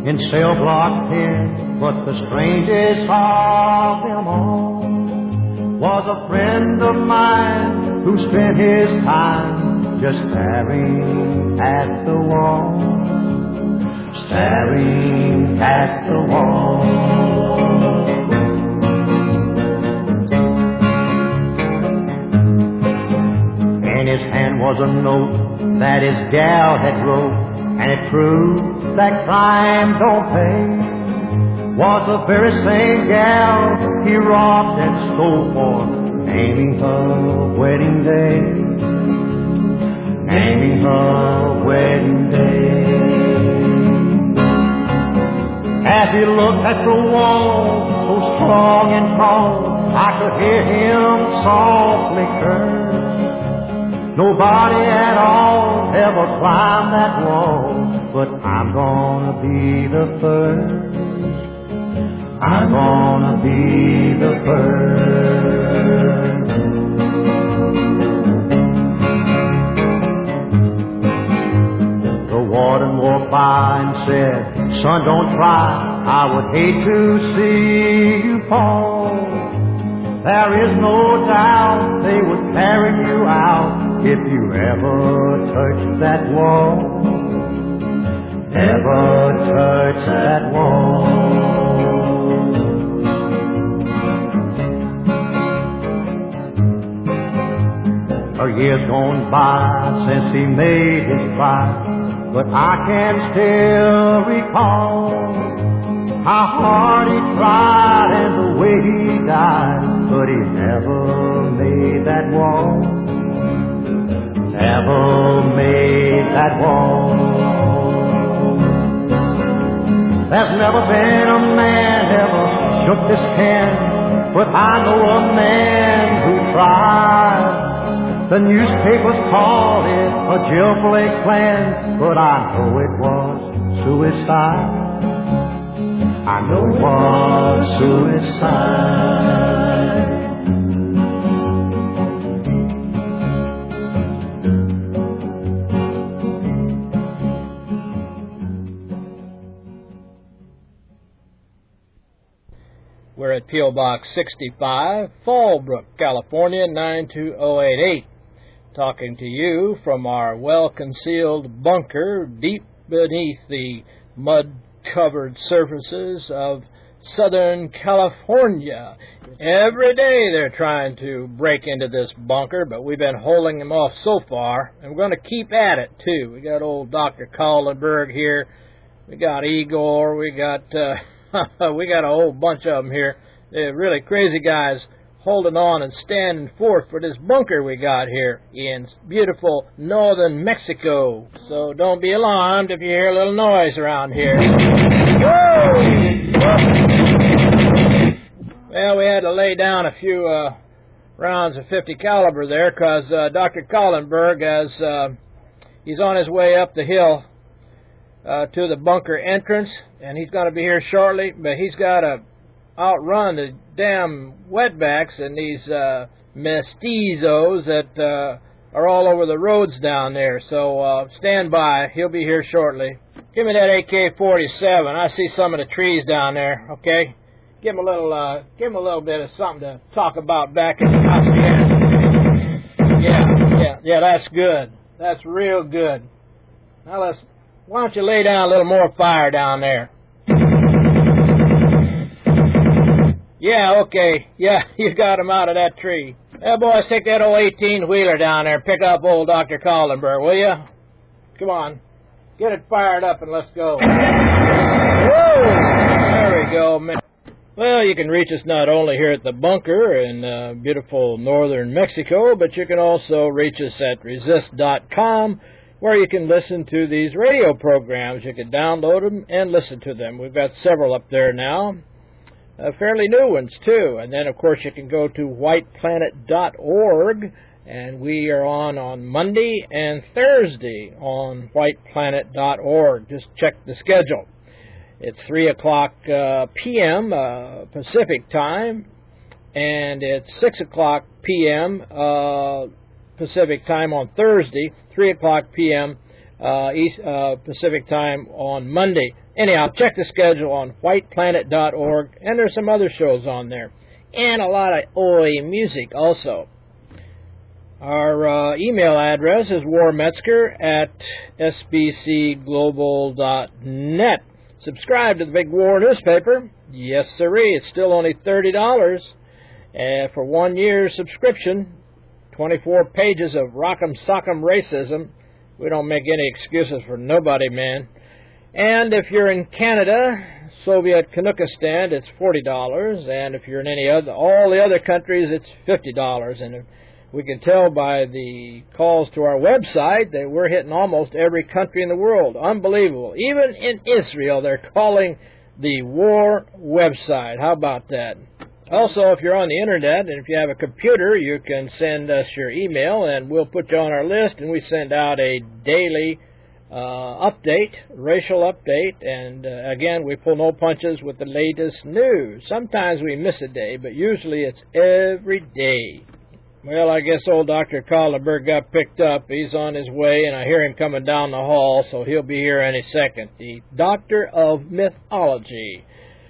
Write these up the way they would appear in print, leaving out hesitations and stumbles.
in cell block 10, but the strangest of them all was a friend of mine who spent his time just staring at the wall, staring at the wall. In his hand was a note that his gal had wrote, and it proved that crime don't pay. Was the very same gal he robbed and stole for, naming her wedding day, naming her wedding day. As he looked at the wall, so strong and tall, I could hear him softly curse. Nobody at all ever climbed that wall, but I'm gonna be the first. I'm gonna be the first. The warden walked by and said, son, don't try, I would hate to see you fall. There is no doubt they would carry you out if you ever touch that wall, ever touch that wall. A year's gone by since he made his cry, but I can still recall how hard he tried and the way he died, but he never made that wall, never made that wall. There's never been a man ever shook this can, but I know a man who tried. The newspapers called it a jailbreak plan, but I know it was suicide. I know it was suicide. We're at P.O. Box 65, Fallbrook, California, 92088. Talking to you from our well-concealed bunker deep beneath the mud-covered surfaces of Southern California. Every day they're trying to break into this bunker, but we've been holding them off so far, and we're going to keep at it, too. We got old Dr. Kallenberg here. We got Igor. We got we got a whole bunch of them here. They're really crazy guys holding on and standing forth for this bunker we got here in beautiful northern Mexico. So don't be alarmed if you hear a little noise around here. Whoa! Well, we had to lay down a few rounds of 50 caliber there because Dr. Kallenberg has he's on his way up the hill to the bunker entrance, and he's going to be here shortly, but he's got to outrun the damn wetbacks and these mestizos that are all over the roads down there. So stand by. He'll be here shortly. Give me that AK-47. I see some of the trees down there. Okay, give him a little bit of something to talk about back in the hacienda. Yeah. That's good. That's real good. Now why don't you lay down a little more fire down there? Yeah, okay. Yeah, you got him out of that tree. Hey, boys, take that old 18-wheeler down there and pick up old Dr. Kallenberg, will you? Come on. Get it fired up and let's go. Whoa! There we go, man. Well, you can reach us not only here at the bunker in beautiful northern Mexico, but you can also reach us at resist.com, where you can listen to these radio programs. You can download them and listen to them. We've got several up there now. Fairly new ones, too. And then, of course, you can go to whiteplanet.org, and we are on Monday and Thursday on whiteplanet.org. Just check the schedule. It's 3 o'clock p.m. Pacific time, and it's 6 o'clock p.m. Pacific time on Thursday, 3 o'clock p.m. Pacific time on Monday. Anyhow, check the schedule on whiteplanet.org, and there's some other shows on there. And a lot of OA music also. Our email address is warmetzger@sbcglobal.net. Subscribe to the Big War newspaper. Yes, sirree. It's still only $30 for 1 year's subscription. 24 pages of rock'em sock'em racism. We don't make any excuses for nobody, man. And if you're in Canada, Soviet Kanukistan, it's $40. And if you're in all the other countries, it's $50. And we can tell by the calls to our website that we're hitting almost every country in the world. Unbelievable. Even in Israel, they're calling the war website. How about that? Also, if you're on the Internet and if you have a computer, you can send us your email, and we'll put you on our list, and we send out a daily update, racial update, and again, we pull no punches with the latest news. Sometimes we miss a day, but usually it's every day. Well, I guess old Dr. Kaltenberg got picked up. He's on his way, and I hear him coming down the hall, so he'll be here any second. The Doctor of Mythology,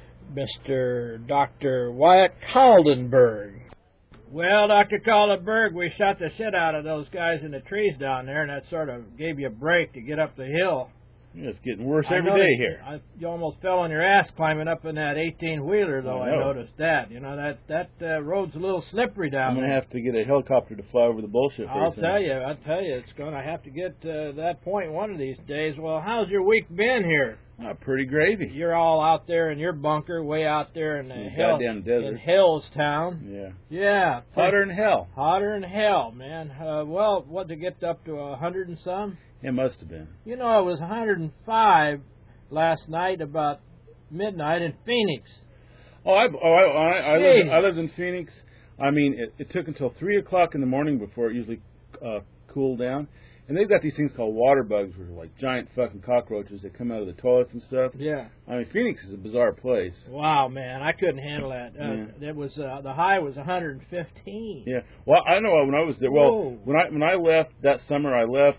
Mr. Dr. Wyatt Kaldenberg. Well, Dr. Kaldenberg, we shot the shit out of those guys in the trees down there, and that sort of gave you a break to get up the hill. Yeah, it's getting worse every day here. You almost fell on your ass climbing up in that 18-wheeler, though. I noticed that. You know, that road's a little slippery down there. I'm going to have to get a helicopter to fly over the bullshit. I'll tell you, it's going to have to get to that point one of these days. Well, how's your week been here? Pretty gravy. You're all out there in your bunker, way out there in the goddamn desert. In Hellstown. Yeah. Yeah. Hotter than hell. Hotter than hell, man. Well, what, to get up to 100 and some? It must have been. You know, it was 105 last night about midnight in Phoenix. I lived in Phoenix. I mean, it took until 3 o'clock in the morning before it usually cooled down. And they've got these things called water bugs, which are like giant fucking cockroaches that come out of the toilets and stuff. Yeah. I mean, Phoenix is a bizarre place. Wow, man, I couldn't handle that. It was the high was 115. Yeah. Well, I know when I was there. Well, when I left that summer,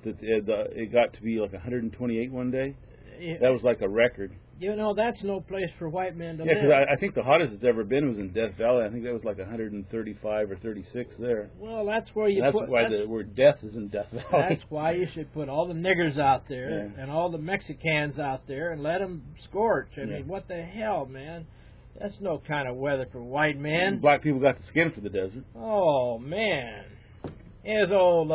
it got to be like 128 one day. Yeah. That was like a record. You know, that's no place for white men to live. Yeah, because I think the hottest it's ever been was in Death Valley. I think that was like 135 or 36 there. Well, that's where you That's why the word death is in Death Valley. That's why you should put all the niggers out there and all the Mexicans out there and let them scorch. I mean, what the hell, man? That's no kind of weather for white men. Black people got the skin for the desert. Oh, man. Here's old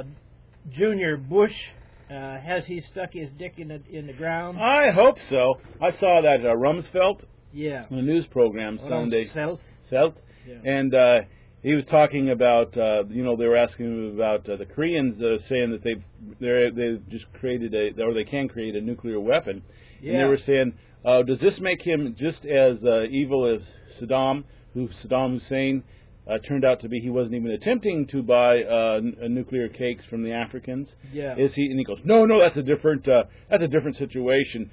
Junior Bush. Has he stuck his dick in the ground? I hope so. I saw that Rumsfeld on a news program Sunday. Selt? Yeah. And he was talking about, they were asking him about the Koreans saying that they've just created they can create a nuclear weapon. Yeah. And they were saying, does this make him just as evil as Saddam Hussein turned out to be? He wasn't even attempting to buy nuclear cakes from the Africans. Yeah. Is he? And he goes, no, that's a different situation.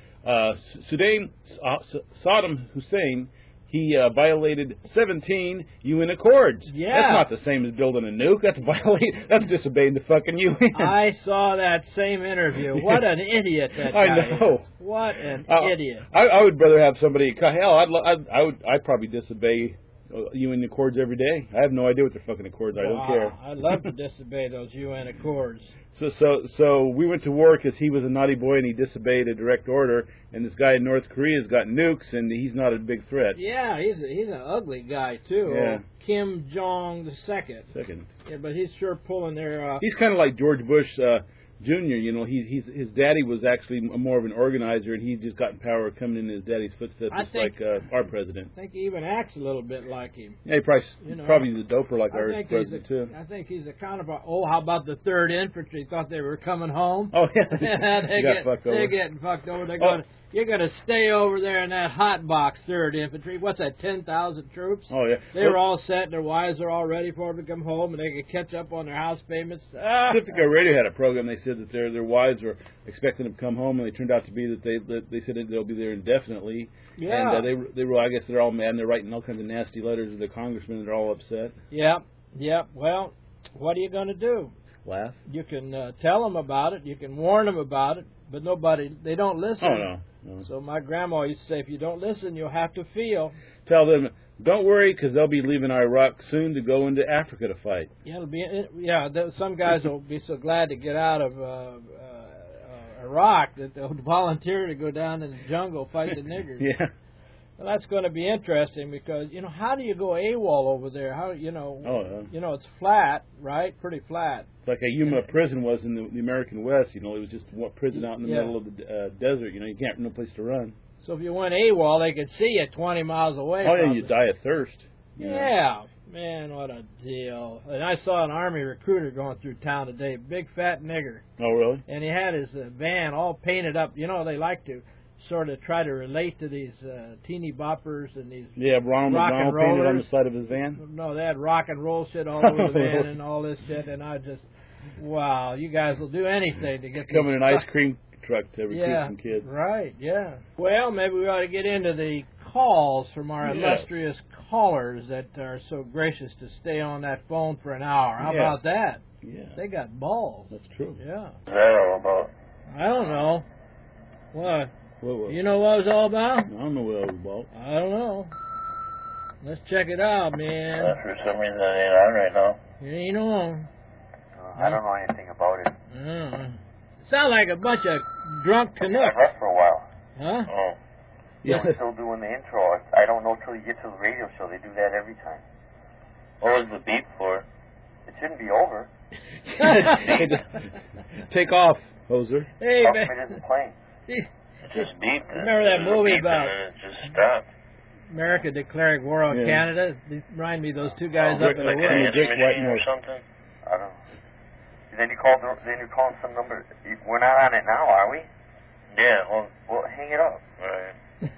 Saddam Hussein, he violated 17 UN Accords. Yeah. That's not the same as building a nuke. That's disobeying the fucking UN. I saw that same interview. What an idiot that guy I know. is. What an idiot. I would rather have somebody. Hell, I'd probably disobey UN Accords every day. I have no idea what their fucking accords are. I don't care. I'd love to disobey those UN Accords. So we went to war because he was a naughty boy and he disobeyed a direct order. And this guy in North Korea's got nukes and he's not a big threat. Yeah, he's an ugly guy too. Yeah. Kim Jong II. Second. Yeah, but he's sure pulling their. He's kind of like George Bush Jr. You know, his daddy was actually more of an organizer, and he just got in power coming in his daddy's footsteps, just like our president. I think he even acts a little bit like him. Yeah, he probably is a doper like our president too. I think he's a counterpart. Oh, how about the 3rd Infantry? Thought they were coming home. Oh yeah, they're getting fucked over. You're going to stay over there in that hot box, 3rd Infantry. What's that, 10,000 troops? Oh, yeah. They were all set, and their wives are all ready for them to come home, and they could catch up on their house payments. Pacifica Radio had a program. They said that their wives were expecting them to come home, and they turned out to be that they said that they'll be there indefinitely. Yeah. And they were, I guess they're all mad, and they're writing all kinds of nasty letters to the congressmen, and they're all upset. Yep. Well, what are you going to do? laugh. You can tell them about it. You can warn them about it, but they don't listen. Oh, no. So my grandma used to say, if you don't listen, you'll have to feel. Tell them, don't worry, because they'll be leaving Iraq soon to go into Africa to fight. Yeah, some guys will be so glad to get out of Iraq that they'll volunteer to go down in the jungle fight the niggers. Yeah. Well, that's going to be interesting because how do you go AWOL over there? How it's flat, right? Pretty flat. It's like a Yuma prison was in the American West. It was just one prison out in the middle of the desert. You can't no place to run. So if you went AWOL, they could see you 20 miles away. Oh yeah, you die of thirst. Yeah. Man, what a deal. And I saw an Army recruiter going through town today, big fat nigger. Oh, really? And he had his van all painted up. They like to sort of try to relate to these teeny boppers and these Ronald McDonald painted on the side of his van? No, they had rock and roll shit all over the van and all this shit. And I just, wow, you guys will do anything to get come in an ice cream truck to recruit some kids. Right, yeah. Well, maybe we ought to get into the calls from our illustrious callers that are so gracious to stay on that phone for an hour. How about that? Yeah. They got balls. That's true. Yeah. What's that all about? I don't know. What? What? You know what it was all about? I don't know what it was about. I don't know. Let's check it out, man. For some reason it ain't on right now. It ain't on. I don't know anything about it. Sound like a bunch of drunk I Canucks. left for a while. Huh? Oh. Yeah. They're still doing the intro. I don't know till you get to the radio show. They do that every time. What was the beep for? It shouldn't be over. Take off, hoser. Hey, How man. come it isn't playing? It just beeped. Remember that movie about it just stopped. America declaring war on Canada? They remind me of those two guys up in the Like woods. Dick Whitmore or something? I don't know. Then you called some number. We're not on it now, are we? Yeah, well hang it up. Right.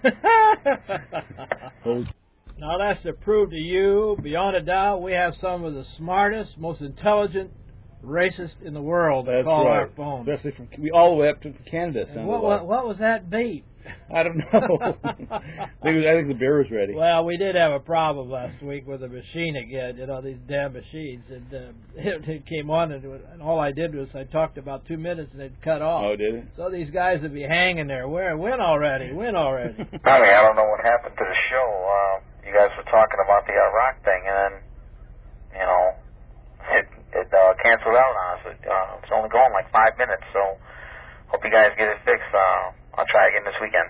Now that's to prove to you, beyond a doubt, we have some of the smartest, most intelligent racists in the world to call our phone. Especially from all the way up to Canada. What was that beat? I don't know. I think the beer was ready. Well, we did have a problem last week with the machine again. These damn machines, and it came on, and all I did was I talked about 2 minutes, and it cut off. Oh, did it? So these guys would be hanging there. Win already. I don't know what happened to the show. You guys were talking about the Iraq thing, and then, it canceled out on us. It's only going like 5 minutes, so hope you guys get it fixed. I'll try again this weekend.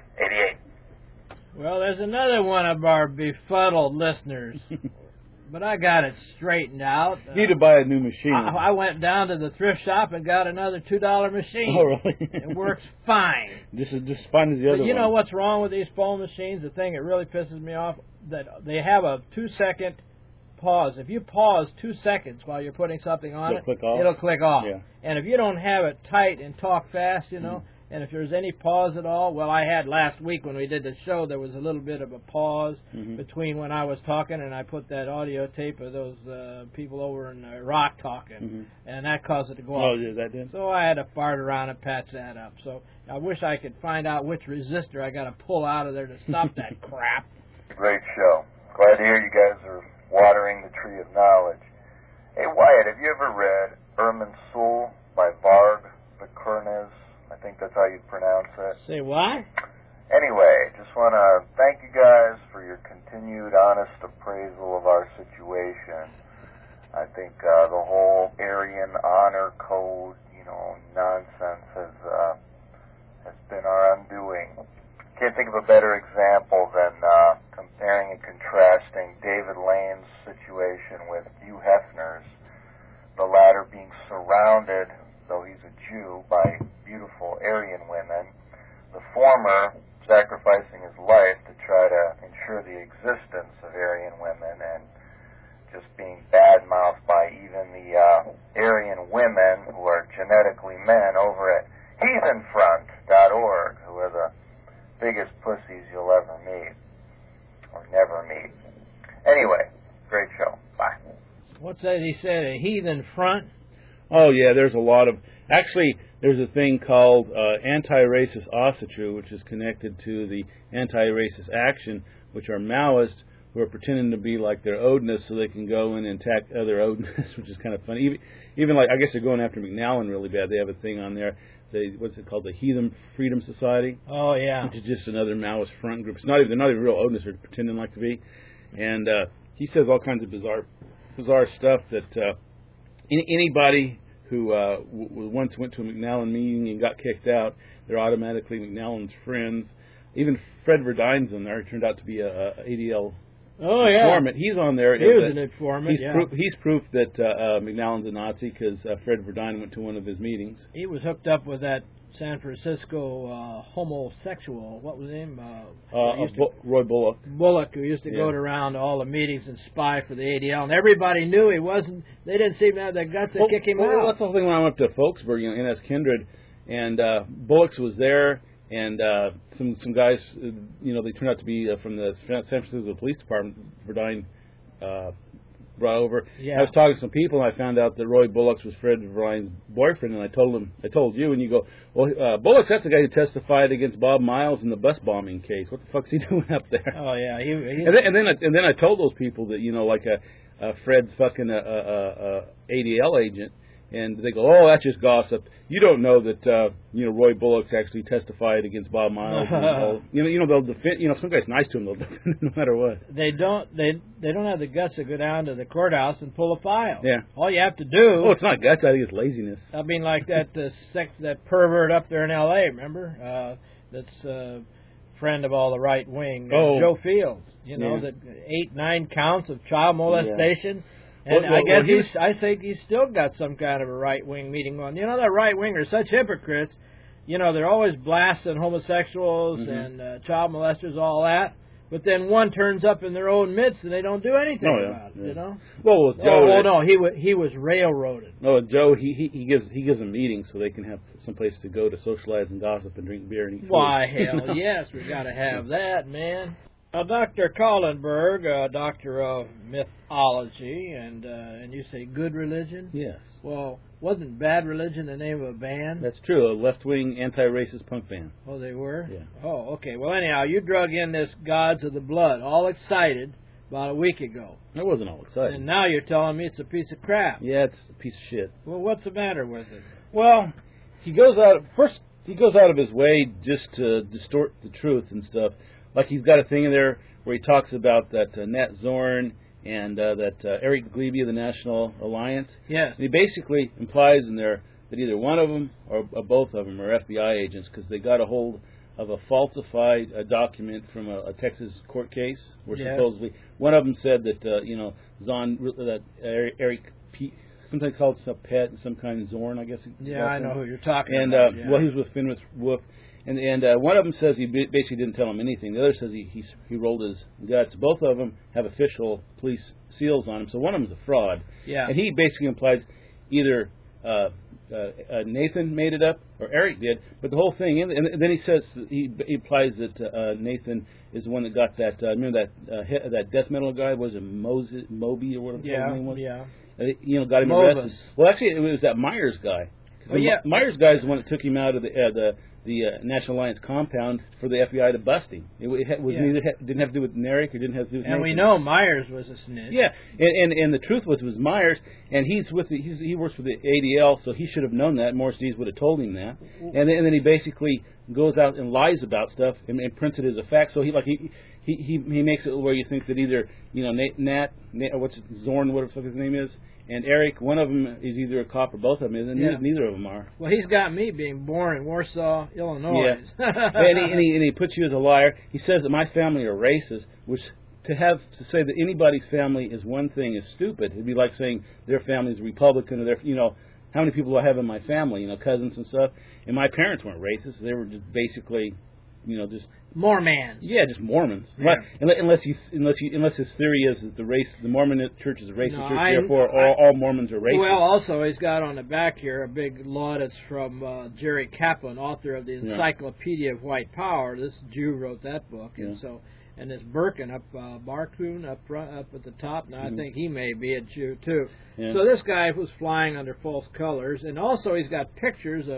88. Well, there's another one of our befuddled listeners, but I got it straightened out. You need to buy a new machine. I went down to the thrift shop and got another $2 machine. Oh, really? It works fine. This is just fine as the other one. You know what's wrong with these phone machines? The thing that really pisses me off, that they have a 2-second pause. If you pause 2 seconds while you're putting something on it'll click off. Yeah. And if you don't have it tight and talk fast, and if there's any pause at all, well, I had last week when we did the show, there was a little bit of a pause between when I was talking and I put that audio tape of those people over in Iraq talking, and that caused it to go off. Oh, yeah, that did? So I had to fart around and patch that up. So I wish I could find out which resistor I got to pull out of there to stop that crap. Great show. Glad to hear you guys are watering the tree of knowledge. Hey, Wyatt, have you ever read Irmin Sul by Varg Vikernes? I think that's how you pronounce it. Say what? Anyway, just want to thank you guys for your continued honest appraisal of our situation. I think the whole Aryan honor code, nonsense has been our undoing. Can't think of a better example than comparing and contrasting David Lane's situation with Hugh Hefner's, the latter being surrounded, though he's a Jew, by beautiful Aryan women, the former sacrificing his life to try to ensure the existence of Aryan women and just being bad-mouthed by even the Aryan women who are genetically men over at heathenfront.org, who are the biggest pussies you'll ever meet, or never meet. Anyway, great show. Bye. What's that he said, a heathen front? Oh, yeah, there's a lot of... Actually, there's a thing called Anti-Racist Asatru, which is connected to the Anti-Racist Action, which are Maoist who are pretending to be like their Odinists so they can go in and attack other Odinists, which is kind of funny. Even like, I guess they're going after McNallen really bad. They have a thing on there. What's it called? The Heathen Freedom Society. Oh yeah. Which is just another Maoist front group. They're not even real Odinists. They're pretending like to be. And he says all kinds of bizarre stuff that anybody who once went to a McNallen meeting and got kicked out, they're automatically McNallen's friends. Even Fred Verdine's in there. He turned out to be a ADL informant. He's on there. He was an informant. He's proof that McNallen's a Nazi because Fred Verdine went to one of his meetings. He was hooked up with that San Francisco homosexual. What was his name? Roy Bullock. Bullock, who used to go around to all the meetings and spy for the ADL, and everybody knew he wasn't. They didn't seem to have the guts to kick him out. That's the whole thing when I went up to Folksburg, NS Kindred, and Bullock's was there. And some guys, they turned out to be from the San Francisco Police Department. Verdine brought over. Yeah. I was talking to some people, and I found out that Roy Bullock's was Fred Verdine's boyfriend. And I told you, and you go, well, Bullock's that's the guy who testified against Bob Miles in the bus bombing case. What the fuck's he doing up there? Oh yeah, and then I told those people that like Fred's fucking ADL agent. And they go, oh, that's just gossip. You don't know that Roy Bullock's actually testified against Bob Miles. They'll defend. If some guy's nice to him, they'll defend him no matter what. They don't have the guts to go down to the courthouse and pull a file. Yeah. All you have to do. Oh, it's not guts. I think it's laziness. I mean, like that pervert up there in L.A. Remember? That's friend of all the right wing, Joe Fields. That 8-9 counts of child molestation. Yeah. And I think he's still got some kind of a right-wing meeting on. That right-wingers are such hypocrites. They're always blasting homosexuals and child molesters, all that. But then one turns up in their own midst and they don't do anything about it, Well, with Joe... no, he was railroaded. No, Joe, he gives them meetings so they can have some place to go to socialize and gossip and drink beer and eat food. Why, hell, yes, we got to have that, man. Dr. Kallenberg, doctor of mythology, and you say good religion? Yes. Well, wasn't Bad Religion the name of a band? That's true, a left-wing anti-racist punk band. Oh, they were? Yeah. Oh, okay. Well, anyhow, you drug in this Gods of the Blood, all excited, about a week ago. I wasn't all excited. And now you're telling me it's a piece of crap. Yeah, it's a piece of shit. Well, what's the matter with it? Well, he goes out of his way just to distort the truth and stuff. Like he's got a thing in there where he talks about that Nat Zorn and that Eric Glebe of the National Alliance. Yes. And he basically implies in there that either one of them or both of them are FBI agents because they got a hold of a falsified document from a Texas court case where supposedly one of them said that Eric P. Sometimes called some pet and some kind of Zorn, I guess. Yeah, I know who you're talking about. And he was with Fenris Wolf. And one of them says he basically didn't tell him anything. The other says he rolled his guts. Both of them have official police seals on them. So one of them's a fraud. Yeah. And he basically implies either Nathan made it up or Eric did. But the whole thing, and then he says he implies that Nathan is the one that got that. Remember that death metal guy? Was it Moby or whatever his name was? Yeah. Got him arrested. Well, actually, it was that Myers guy. Myers guy is the one that took him out of the National Alliance compound for the FBI to bust him. Didn't have to do with Eric or didn't have to do with And Nathan. we know Myers was a snitch. Yeah, and the truth was it was Myers, and he works for the ADL, so he should have known that. Morris Dees would have told him that. And then he basically goes out and lies about stuff and prints it as a fact. So he makes it where you think that either Nat or what's Zorn, whatever the fuck his name is, and Eric, one of them is either a cop or both of them is, and neither of them are. Well, he's got me being born in Warsaw, Illinois. Yeah. and he puts you as a liar. He says that my family are racist, which to say that anybody's family is one thing is stupid. It'd be like saying their family is Republican or how many people do I have in my family, cousins and stuff. And my parents weren't racist. They were just basically, just Mormons. Yeah, just Mormons. Yeah. Unless his theory is that the Mormon church is a racist church, therefore all Mormons are racist. Well, also he's got on the back here a big laudits from Jerry Kaplan, author of the Encyclopedia of White Power. This Jew wrote that book, and this Birkin Barkun up at the top. Now I think he may be a Jew too. Yeah. So this guy was flying under false colors, and also he's got pictures of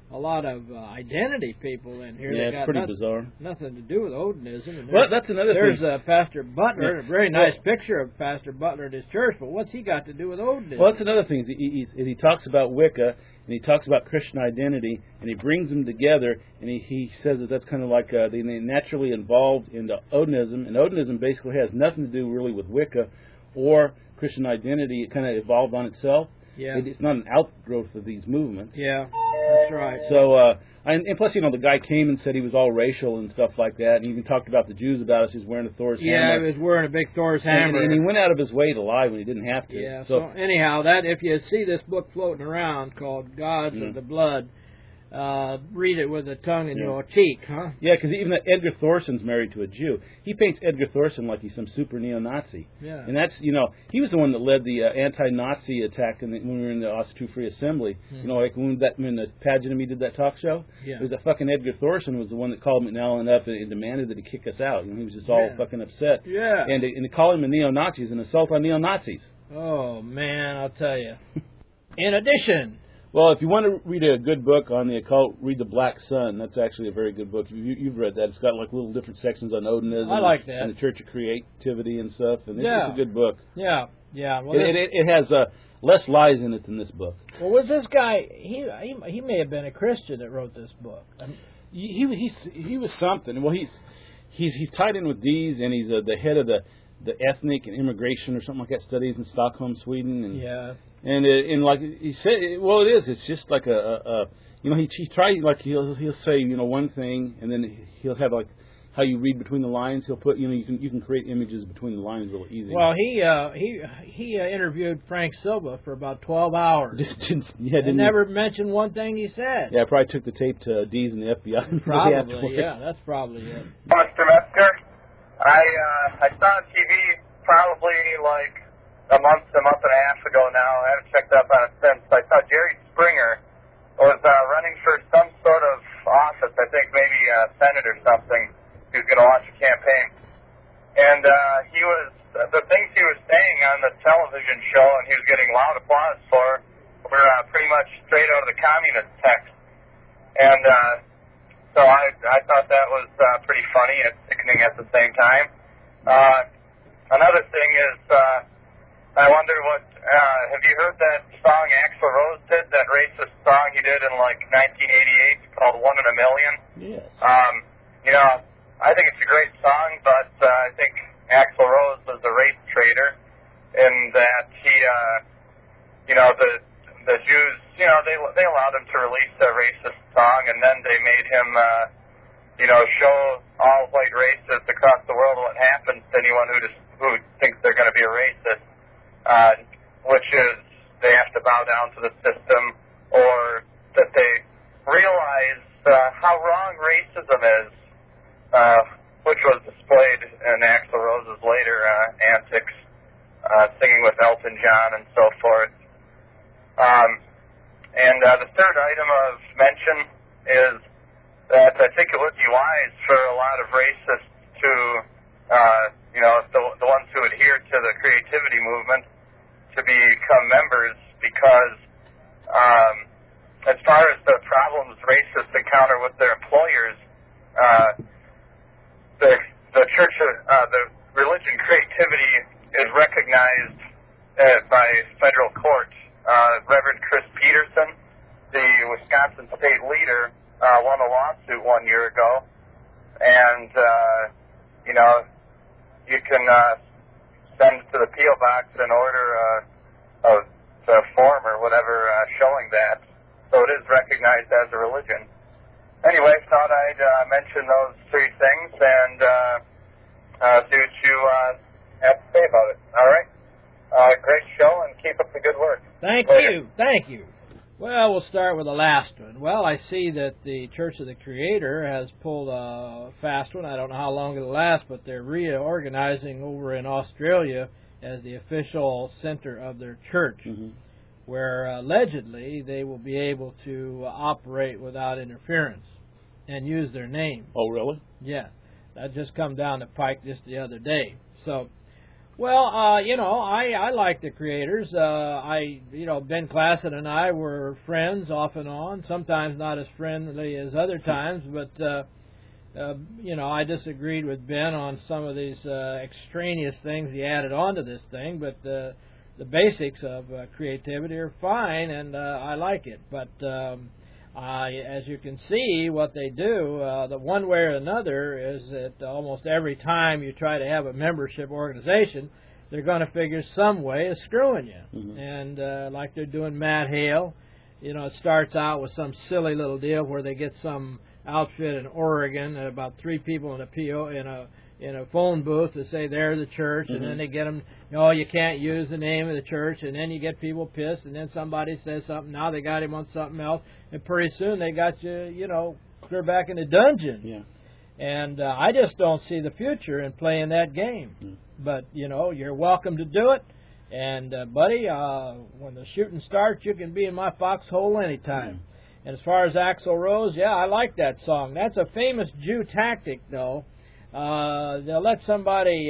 a lot of identity people in here. Yeah, that it's pretty bizarre. Nothing to do with Odinism. And well, that's another thing. There's Pastor Butler, a very nice picture of Pastor Butler at his church, but what's he got to do with Odinism? Well, that's another thing. He talks about Wicca, and he talks about Christian identity, and he brings them together, and he says that that's kind of like they naturally evolved into Odinism, and Odinism basically has nothing to do really with Wicca or Christian identity. It kind of evolved on itself. Yeah. It's not an outgrowth of these movements. Yeah, that's right. So, and plus, the guy came and said he was all racial and stuff like that, and he even talked about the Jews about us. He was wearing a Thor's hammer. Yeah, he was wearing a big Thor's hammer. And he went out of his way to lie when he didn't have to. Yeah, so anyhow, that if you see this book floating around called Gods of the Blood, read it with a tongue in your cheek, huh? Yeah, because even Edgar Thorson's married to a Jew. He paints Edgar Thorson like he's some super neo-Nazi. Yeah. And that's, he was the one that led the anti-Nazi attack when we were in the Ossipee Free Assembly. Mm-hmm. Like when the Pageant and me did that talk show. Yeah. It was that fucking Edgar Thorson was the one that called McNally up and demanded that he kick us out. He was just all fucking upset. Yeah. And to call him a neo-Nazi is an assault on neo-Nazis. Oh, man, I'll tell you. In addition... Well, if you want to read a good book on the occult, read The Black Sun. That's actually a very good book. You've read that. It's got like little different sections on Odinism. I like that. And the Church of Creativity and stuff. And it's a good book. Yeah, yeah. Well, it has less lies in it than this book. Well, was this guy? He may have been a Christian that wrote this book. He was something. Well, he's tied in with these, and he's the head of the ethnic and immigration or something like that studies in Stockholm, Sweden. And, yeah. And like he said, well, it is. It's just like he tries, like he'll say one thing, and then he'll have like how you read between the lines. He'll put you can create images between the lines real easy. Well, he interviewed Frank Silva for about 12 hours. Didn't never mentioned one thing he said. Yeah, I probably took the tape to D's and the FBI. Probably, yeah, that's probably it. Mr. Metzger, I saw on TV probably like a month and a half ago now. I haven't checked up on it since. I saw Jerry Springer was running for some sort of office, I think maybe Senate or something. He was going to launch a campaign. And the things he was saying on the television show and he was getting loud applause for were pretty much straight out of the communist text. And so I thought that was pretty funny and sickening at the same time. Another thing is... I wonder have you heard that song Axl Rose did, that racist song he did in like 1988 called One in a Million? Yes. I think it's a great song, but I think Axl Rose was a race traitor in that he, the Jews, they allowed him to release a racist song and then they made him, show all white racists across the world what happens to anyone who thinks they're going to be a racist. Which is they have to bow down to the system, or that they realize how wrong racism is, which was displayed in Axl Rose's later antics, singing with Elton John and so forth. And the third item of mention is that I think it would be wise for a lot of racists to, the ones who adhere to the creativity movement, to become members, because as far as the problems racists encounter with their employers, the church, the religion creativity is recognized by federal court. Reverend Chris Peterson, the Wisconsin state leader, won a lawsuit 1 year ago, and you can send it to the P.O. Box in order of the form or whatever showing that. So it is recognized as a religion. Anyway, thought I'd mention those three things and see what you have to say about it. All right? Great show, and keep up the good work. Thank you. Thank you. Well, we'll start with the last one. Well, I see that the Church of the Creator has pulled a fast one. I don't know how long it'll last, but they're reorganizing over in Australia as the official center of their church, where allegedly they will be able to operate without interference and use their name. Oh, really? Yeah. That just come down the pike just the other day. So Well, I like the Creators. Ben Classen and I were friends off and on. Sometimes not as friendly as other times, but I disagreed with Ben on some of these extraneous things he added onto this thing. But the basics of creativity are fine, and I like it. But as you can see, what they do, the one way or another, is that almost every time you try to have a membership organization, they're going to figure some way of screwing you. Mm-hmm. And like they're doing Matt Hale, it starts out with some silly little deal where they get some outfit in Oregon, and about 3 people in a phone booth to say they're the church, mm-hmm. and then they get them, you can't use the name of the church, and then you get people pissed, and then somebody says something, now they got him on something else, and pretty soon they got you, clear back in the dungeon. Yeah. And I just don't see the future in playing that game. Mm. But, you're welcome to do it, and, buddy, when the shooting starts, you can be in my foxhole anytime. Mm. And as far as Axl Rose, yeah, I like that song. That's a famous Jew tactic, though. They'll let somebody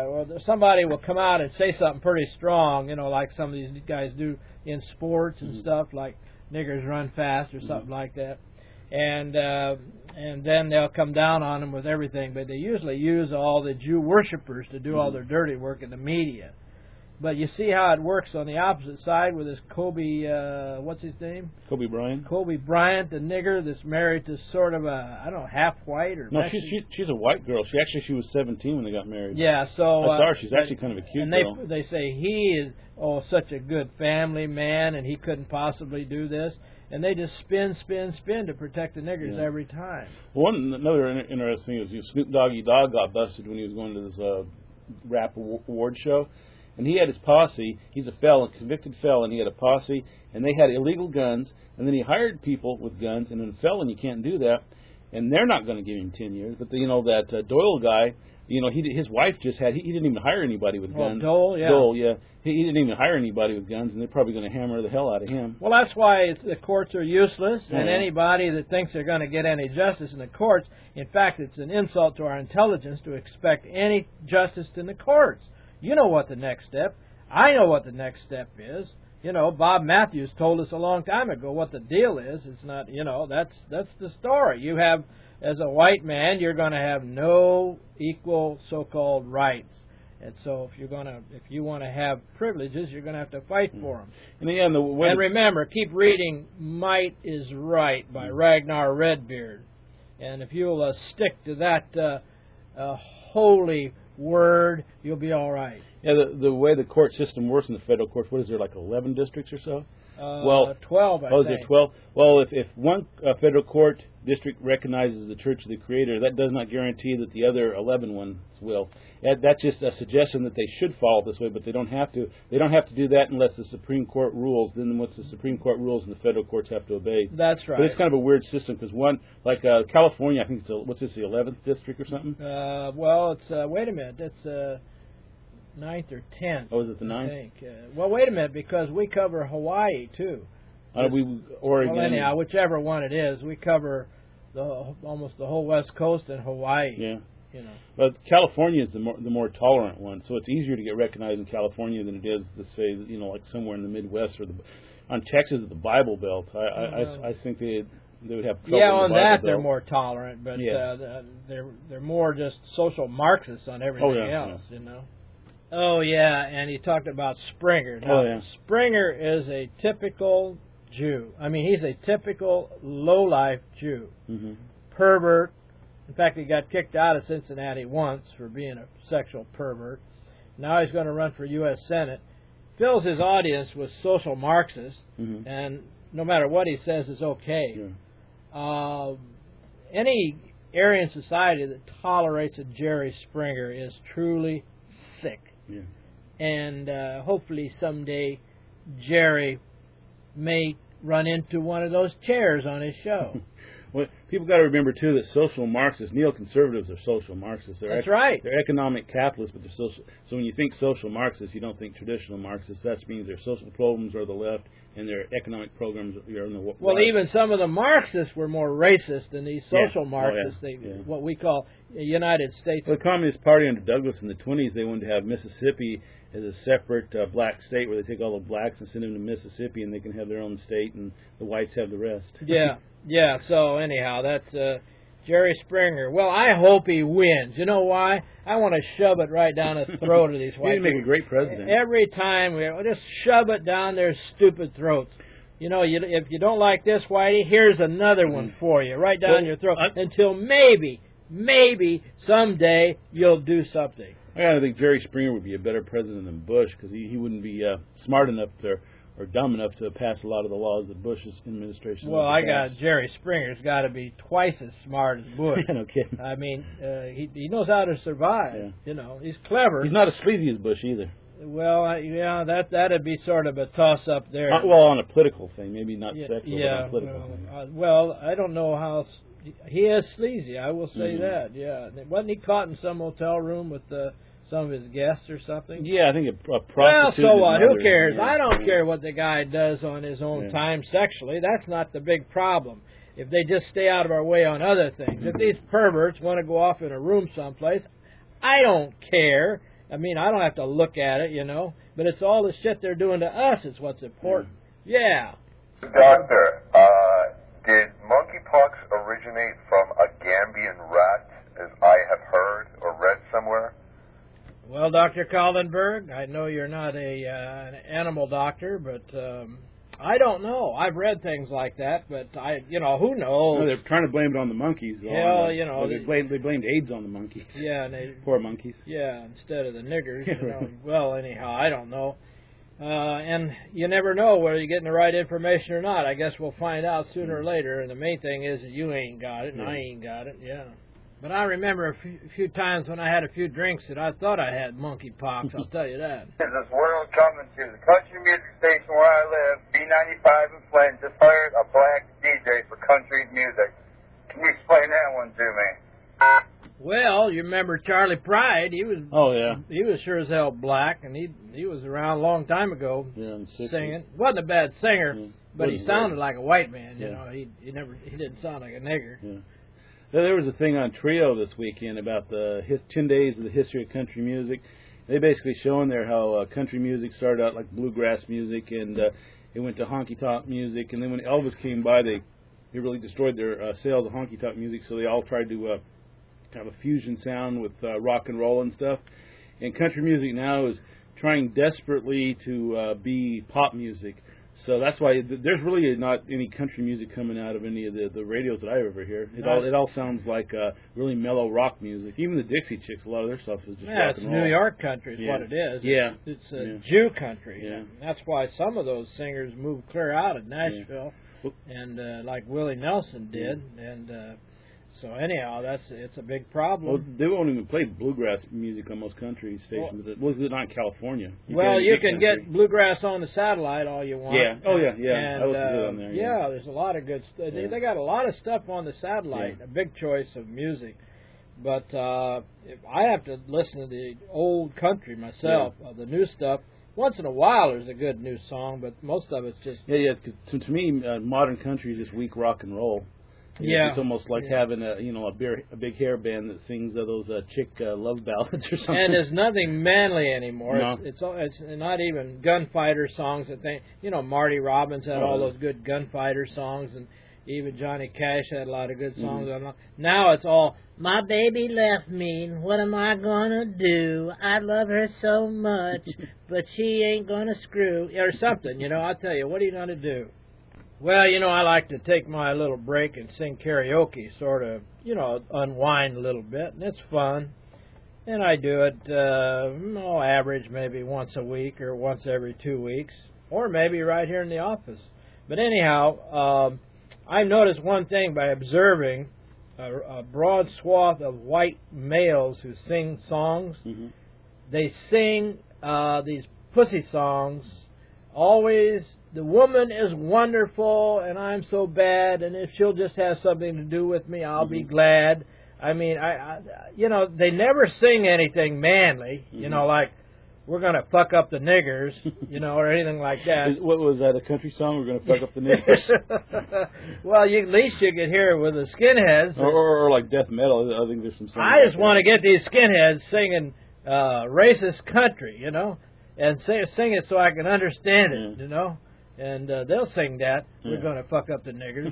will come out and say something pretty strong, like some of these guys do in sports and stuff, like niggers run fast or something like that. And then they'll come down on them with everything. But they usually use all the Jew worshippers to do all their dirty work in the media. But you see how it works on the opposite side with this Kobe, what's his name? Kobe Bryant. Kobe Bryant, the nigger that's married to sort of half white or no, she's a white girl. She was 17 when they got married. Yeah, so I saw her. She's actually kind of a cute girl. And they say he is such a good family man, and he couldn't possibly do this. And they just spin to protect the niggers every time. Well, another interesting thing is Snoop Doggy Dogg got busted when he was going to this rap award show. And he had his posse. He's a felon, convicted felon. He had a posse, and they had illegal guns. And then he hired people with guns. And in a felon, you can't do that. And they're not going to give him 10 years. But that Doyle guy, his wife just had. He didn't even hire anybody with guns. Dole, yeah. Dole, yeah. He didn't even hire anybody with guns, and they're probably going to hammer the hell out of him. Well, that's why the courts are useless, and anybody that thinks they're going to get any justice in the courts, in fact, it's an insult to our intelligence to expect any justice in the courts. You know what the next step. I know what the next step is. Bob Matthews told us a long time ago what the deal is. It's not, that's the story. You have, as a white man, you're going to have no equal so-called rights. And so if you want to have privileges, you're going to have to fight for them. And remember, keep reading Might is Right by Ragnar Redbeard. And if you'll stick to that holy word, you'll be all right. Yeah, the way the court system works in the federal courts, what is there, like 11 districts or so? 12, I think. Is there 12? Well, if one federal court district recognizes the Church of the Creator, that does not guarantee that the other 11 ones will. That's just a suggestion that they should follow this way, but they don't have to. They don't have to do that unless the Supreme Court rules. Then once the Supreme Court rules, and the federal courts have to obey. That's right. But it's kind of a weird system because California, I think it's what's this, the 11th district or something? Well, it's wait a minute, it's 9th or 10th. Oh, is it the 9th? I think. Well, wait a minute, because we cover Hawaii too. Oregon. Well, anyhow, whichever one it is, we cover almost the whole West Coast and Hawaii. Yeah. But California is the more tolerant one, so it's easier to get recognized in California than it is to say, like somewhere in the Midwest or on Texas at the Bible Belt. I think they would have trouble. Yeah, on that Belt. They're more tolerant, but they're more just social Marxists on everything else. Oh yeah, and he talked about Springer. Now, Springer is a typical Jew. I mean, he's a typical low-life Jew, pervert. In fact, he got kicked out of Cincinnati once for being a sexual pervert. Now he's going to run for U.S. Senate. Fills his audience with social Marxists, and no matter what he says is okay. Yeah. Any area in society that tolerates a Jerry Springer is truly sick. Yeah. And hopefully someday Jerry may run into one of those chairs on his show. Well, people got to remember, too, that social Marxists, neoconservatives are social Marxists. That's right. They're economic capitalists, but they're social. So when you think social Marxists, you don't think traditional Marxists. That means their social programs are the left and their economic programs are on the right. Well, even some of the Marxists were more racist than these social Marxists, what we call United States. The Communist Party under Douglas in the 20s, they wanted to have Mississippi as a separate black state where they take all the blacks and send them to Mississippi and they can have their own state and the whites have the rest. Yeah. So anyhow, that's Jerry Springer. Well, I hope he wins. You know why? I want to shove it right down the throat of these white He'd make a great president. Every time we just shove it down their stupid throats. You know, if you don't like this, Whitey, here's another one for you, right down your throat, until maybe someday you'll do something. I think Jerry Springer would be a better president than Bush because he wouldn't be smart enough or dumb enough to pass a lot of the laws that Bush's administration. Well, Jerry Springer's got to be twice as smart as Bush. No kidding. I mean, he knows how to survive. Yeah. You know, he's clever. He's not as sleazy as Bush either. Well, yeah, that'd be sort of a toss-up there. Well, on a political thing, maybe not sexual, but on a political thing. Well, I don't know how... He is sleazy, I will say that, yeah. Wasn't he caught in some hotel room with some of his guests or something? Yeah, I think a prostitute. Well, so what? Who cares? Yeah. I don't care what the guy does on his own time sexually. That's not the big problem. If they just stay out of our way on other things. If these perverts want to go off in a room someplace, I don't care. I mean, I don't have to look at it, you know. But it's all the shit they're doing to us is what's important. Yeah. Doctor, did monkeypox originate from a Gambian rat, as I have heard or read somewhere? Well, Dr. Kaldenberg, I know you're not an animal doctor, but I don't know. I've read things like that, but who knows? No, they're trying to blame it on the monkeys. Well, they blamed AIDS on the monkeys. Yeah, and poor monkeys. Yeah, instead of the niggers. Well, anyhow, I don't know. And you never know whether you're getting the right information or not. I guess we'll find out sooner or later. And the main thing is that you ain't got it, and I ain't got it. Yeah. But I remember a few times when I had a few drinks that I thought I had monkeypox. I'll tell you that. Is this world coming to the country music station where I live, B95 in Flint, just hired a black DJ for country music. Can you explain that one to me? Well, you remember Charlie Pride? He was. Oh yeah. He was sure as hell black, and he was around a long time ago singing. Wasn't a bad singer, but he sounded like a white man. You know, he didn't sound like a nigger. Yeah. There was a thing on Trio this weekend about the 10 days of the history of country music. They basically showing there how country music started out like bluegrass music, and it went to honky-tonk music, and then when Elvis came by, they really destroyed their sales of honky-tonk music, so they all tried to have a fusion sound with rock and roll and stuff. And country music now is trying desperately to be pop music. So that's why there's really not any country music coming out of any of the radios that I ever hear. It all sounds like really mellow rock music. Even the Dixie Chicks, a lot of their stuff is just rock and roll. It's New York country is what it is. Yeah. It's Jew country. Yeah. That's why some of those singers moved clear out of Nashville, and like Willie Nelson did, and so anyhow, it's a big problem. Well, they won't even play bluegrass music on most country stations. Well, it's not in California. You can get bluegrass on the satellite all you want. Yeah. Oh, yeah. And, I listen to it on there. Yeah, there's a lot of good stuff. They got a lot of stuff on the satellite. Yeah. A big choice of music. But if I have to listen to the old country myself. The new stuff. Once in a while, there's a good new song, but most of it's just To me, modern country is just weak rock and roll. It's almost like having a big hair band that sings those chick love ballads or something. And there's nothing manly anymore. No. It's not even gunfighter songs that Marty Robbins had all those good gunfighter songs, and even Johnny Cash had a lot of good songs. Now it's all, my baby left me, what am I gonna do? I love her so much, but she ain't gonna screw, or something, I'll tell you, what are you gonna do? Well, I like to take my little break and sing karaoke, sort of, unwind a little bit, and it's fun. And I do it, average maybe once a week or once every 2 weeks, or maybe right here in the office. But anyhow, I've noticed one thing by observing a broad swath of white males who sing songs. Mm-hmm. They sing these pussy songs, always, the woman is wonderful and I'm so bad, and if she'll just have something to do with me, I'll be glad. I mean, I they never sing anything manly, like, we're going to fuck up the niggers, or anything like that. What was that, a country song? We're going to fuck up the niggers? Well, at least you could hear it with the skinheads. Or like death metal. I think there's some songs. I just want to get these skinheads singing racist country, and sing it so I can understand it, And they'll sing that. Yeah. We're going to fuck up the niggers.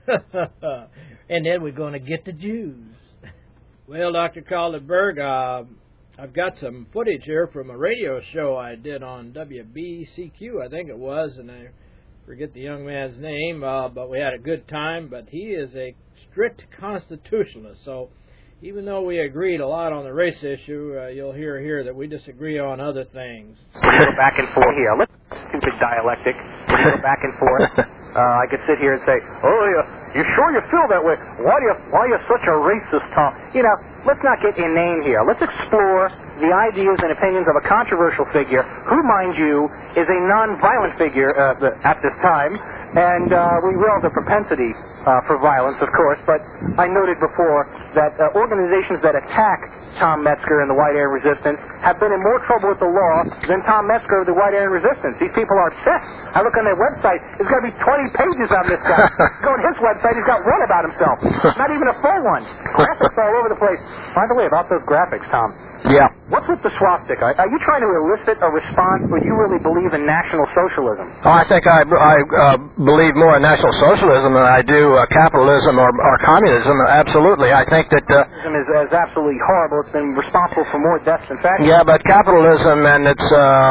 And then we're going to get the Jews. Well, Dr. Kaltenberg, I've got some footage here from a radio show I did on WBCQ, I think it was, and I forget the young man's name, but we had a good time. But he is a strict constitutionalist, so even though we agreed a lot on the race issue, you'll hear here that we disagree on other things. We go back and forth here. Let's stupid dialectic. We go back and forth. I could sit here and say, "Oh, you sure you feel that way? Why are you such a racist, Tom?" Let's not get inane here. Let's explore the ideas and opinions of a controversial figure who, mind you, is a non-violent figure at this time. And we realize the propensity for violence, of course, but I noted before that organizations that attack Tom Metzger and the White Aryan Resistance have been in more trouble with the law than Tom Metzger of the White Aryan Resistance. These people are obsessed. I look on their website, there's got to be 20 pages on this guy. Go on his website, he's got one about himself. Not even a full one. Graphics all over the place. By the way, about those graphics, Tom. Yeah. What's with the swastika? Are you trying to elicit a response, or you really believe in National Socialism? Oh, I think I believe more in National Socialism than I do capitalism or communism. Absolutely. I think that... Capitalism is absolutely horrible. It's been responsible for more deaths than factories. Yeah, but capitalism and its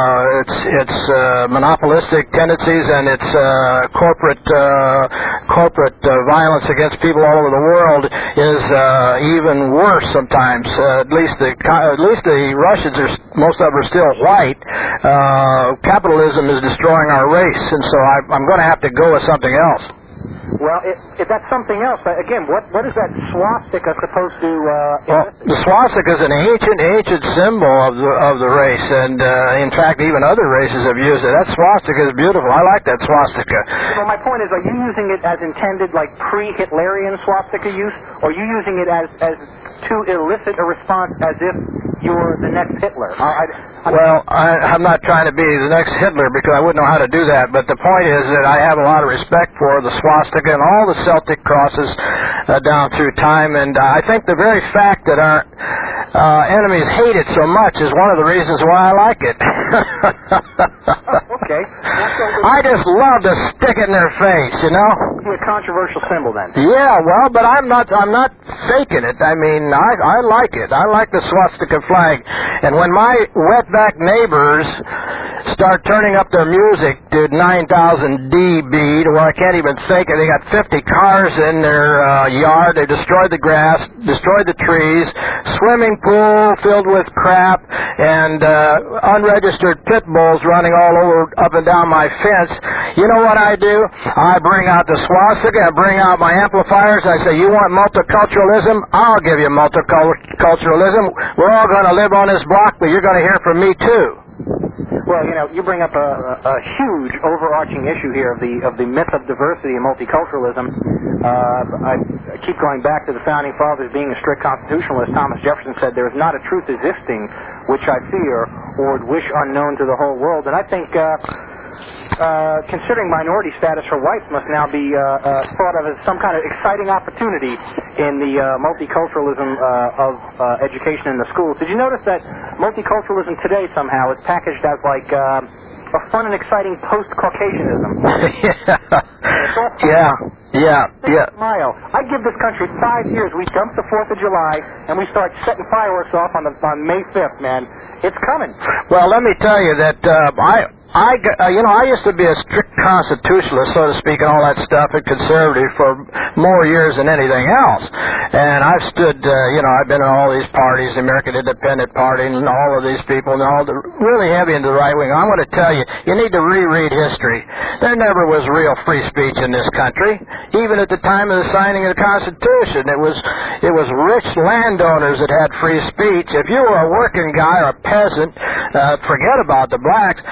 monopolistic tendencies and its corporate violence against people all over the world is even worse sometimes. At least the Russians most of them are still white. Capitalism is destroying our race, and so I'm going to have to go with something else. Well, if that's something else, again, what is that swastika supposed to... Well, the swastika is an ancient symbol of the race, and in fact, even other races have used it. That swastika is beautiful. I like that swastika. Well, my point is, are you using it as intended, like pre-Hitlerian swastika use, or are you using it as to elicit a response as if you're the next Hitler? I'm not trying to be the next Hitler because I wouldn't know how to do that, but the point is that I have a lot of respect for the swastika and all the Celtic crosses down through time, and I think the very fact that our enemies hate it so much is one of the reasons why I like it. Okay. I just love to stick it in their face, A controversial symbol, then. Yeah, well, but I'm not faking it. I mean, I like it. I like the swastika flag. And when my wetback neighbors start turning up their music to 9,000 dB to where I can't even think it, they got 50 cars in their yard. They destroyed the grass, destroyed the trees, swimming pool filled with crap, and unregistered pit bulls running all over up and down my fence. You know what I do? I bring out the swastika, I bring out my amplifiers, I say, you want multiculturalism? I'll give you multiculturalism. We're all going to live on this block, but you're going to hear from me too. Well, you bring up a huge overarching issue here of the myth of diversity and multiculturalism. I keep going back to the Founding Fathers being a strict constitutionalist. Thomas Jefferson said, there is not a truth existing which I fear or would wish unknown to the whole world. And I think considering minority status for whites must now be thought of as some kind of exciting opportunity in the multiculturalism of education in the schools. Did you notice that multiculturalism today somehow is packaged as like a fun and exciting post-Caucasianism? Yeah. Smile. I give this country 5 years. We dump the 4th of July and we start setting fireworks off on May 5th, man. It's coming. Well, let me tell you that I used to be a strict constitutionalist, so to speak, and all that stuff, and conservative for more years than anything else. And I've stood, I've been in all these parties, the American Independent Party, and all of these people, and all really heavy into the right wing. I'm going to tell you, you need to reread history. There never was real free speech in this country, even at the time of the signing of the Constitution. It was rich landowners that had free speech. If you were a working guy or a peasant, forget about the blacks. You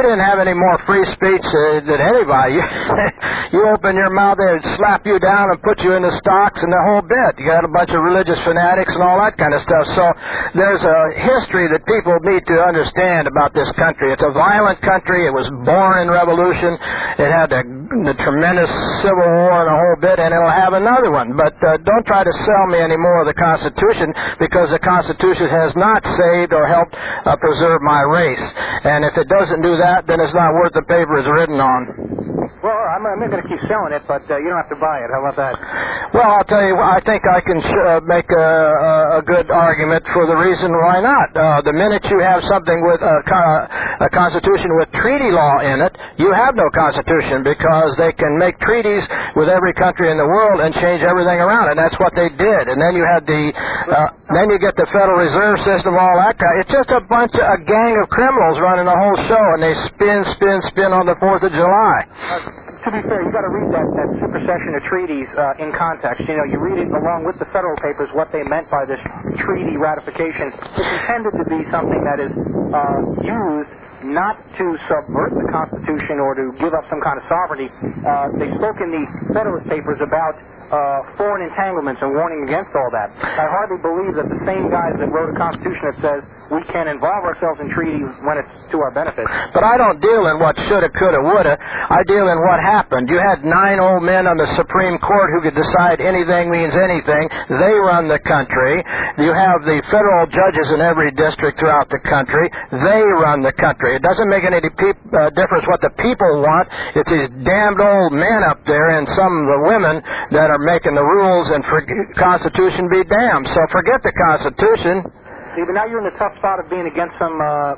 didn't have any more free speech than anybody. You open your mouth, they'd slap you down and put you in the stocks and the whole bit. You got a bunch of religious fanatics and all that kind of stuff. So there's a history that people need to understand about this country. It's a violent country. It was born in revolution. It had the tremendous Civil War and a whole bit, and it'll have another one. But don't try to sell me any more of the Constitution, because the Constitution has not saved or helped preserve my race. And if it doesn't do that, then it's not worth the paper it's written on. Well, I'm not going to keep selling it, but you don't have to buy it. How about that? Well, I'll tell you, I think I can make a good argument for the reason why not. The minute you have something with a Constitution with treaty law in it, you have no Constitution, because they can make treaties with every country in the world and change everything around, and that's what they did. And then you had then you get the Federal Reserve System, all that kind. It's just a gang of criminals running the whole show, and they spin on the 4th of July. To be fair, you've got to read that supersession of treaties in context. You know, you read it along with the federal papers, what they meant by this treaty ratification. It's intended to be something that is used not to subvert the Constitution or to give up some kind of sovereignty. They spoke in the Federalist Papers about foreign entanglements and warning against all that. I hardly believe that the same guys that wrote a Constitution that says we can involve ourselves in treaties when it's to our benefit. But I don't deal in what shoulda, coulda, woulda. I deal in what happened. You had 9 old men on the Supreme Court who could decide anything means anything. They run the country. You have the federal judges in every district throughout the country. They run the country. It doesn't make any difference what the people want. It's these damned old men up there and some of the women that are making the rules, and Constitution be damned. So forget the Constitution. See, but now you're in the tough spot of being against some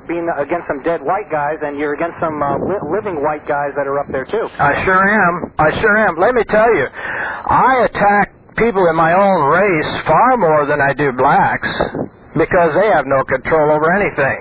dead white guys, and you're against some living white guys that are up there too. I sure am. Let me tell you, I attack people in my own race far more than I do blacks, because they have no control over anything.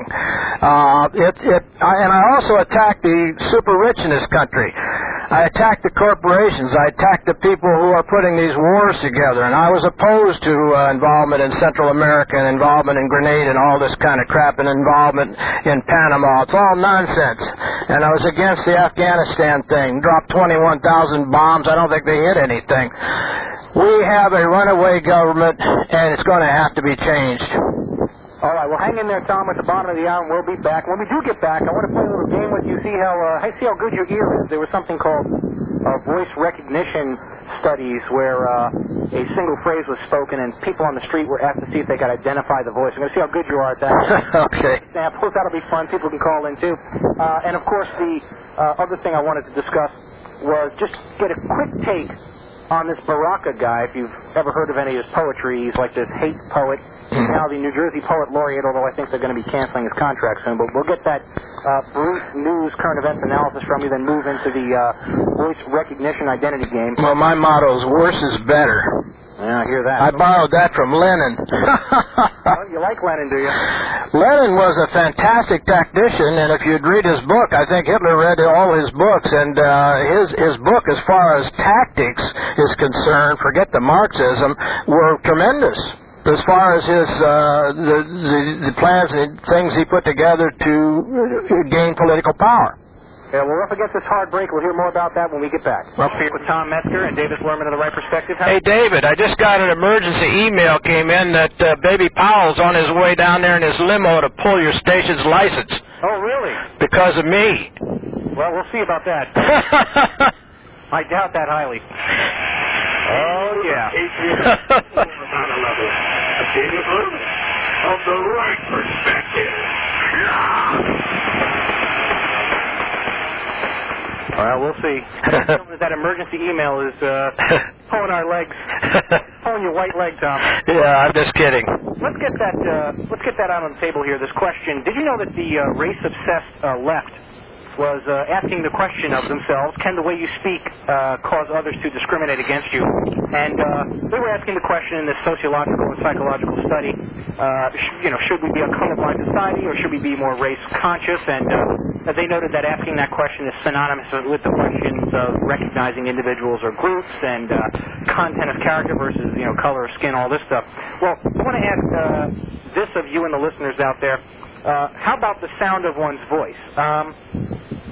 And I also attack the super rich in this country. I attack the corporations. I attack the people who are putting these wars together. And I was opposed to involvement in Central America and involvement in Grenada and all this kind of crap, and involvement in Panama. It's all nonsense. And I was against the Afghanistan thing. Dropped 21,000 bombs. I don't think they hit anything. We have a runaway government, and it's going to have to be changed. All right, well, hang in there, Tom. At the bottom of the hour, and we'll be back. When we do get back, I want to play a little game with you, see how good your ear is. There was something called voice recognition studies where a single phrase was spoken, and people on the street were asked to see if they could identify the voice. I'm going to see how good you are at that. Okay. Samples, that'll be fun. People can call in, too. And, of course, the other thing I wanted to discuss was just get a quick take on this Baraka guy. If you've ever heard of any of his poetry, he's like this hate poet. He's now the New Jersey Poet Laureate, although I think they're going to be canceling his contract soon. But we'll get that brief news, current events analysis from you, then move into the voice recognition identity game. Well, my motto is worse is better. Yeah, I hear that. I borrowed that from Lenin. Well, you like Lenin, do you? Lenin was a fantastic tactician, and if you'd read his book, I think Hitler read all his books, and his book, as far as tactics is concerned, forget the Marxism, were tremendous. As far as his the plans and things he put together to gain political power. Yeah, we're up against this hard break. We'll hear more about that when we get back. We're up here with Tom Metzger and David Lerman of The Right Perspective. Hey, David, I just got an emergency email came in that Baby Powell's on his way down there in his limo to pull your station's license. Oh, really? Because of me. Well, we'll see about that. I doubt that highly. Oh, yeah. Of The Right Perspective. Well, we'll see. That emergency email is pulling our legs, pulling your white leg, Tom. Yeah, I'm just kidding. Let's get that out on the table here. This question: did you know that the race-obsessed left was asking the question of themselves, can the way you speak cause others to discriminate against you? And they were asking the question in this sociological and psychological study, should we be a colorblind society or should we be more race-conscious? And they noted that asking that question is synonymous with the questions of recognizing individuals or groups and content of character versus, color of skin, all this stuff. Well, I want to ask this of you and the listeners out there. How about the sound of one's voice?